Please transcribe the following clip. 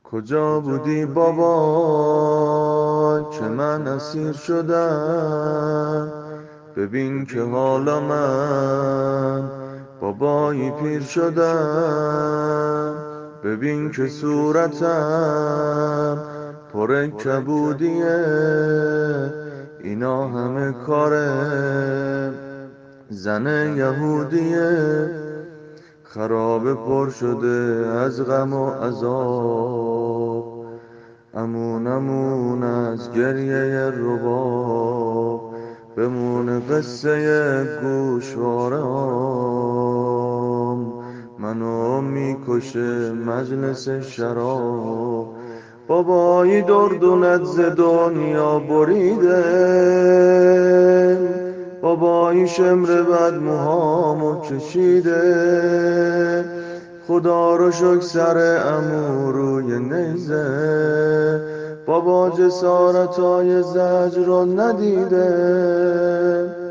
کجا بودی بابا که من اسیر شدم؟ ببین که حالا من بابایی پیر شدم. ببین که صورتم پر کبودیه، اینا همه کاره زن یهودیه. خرابه پر شده از غم و عذاب، امون امون از گریه رباب. بمونه قصه گوشواره هام، منو میکشه مجلس شراب. بابایی دردونت ز دنیا بریده، بابایی شمر بد موهامو کشیده. خدا رو شکر سر عمو روی نیزه، بابا جسارتای زجر رو ندیده.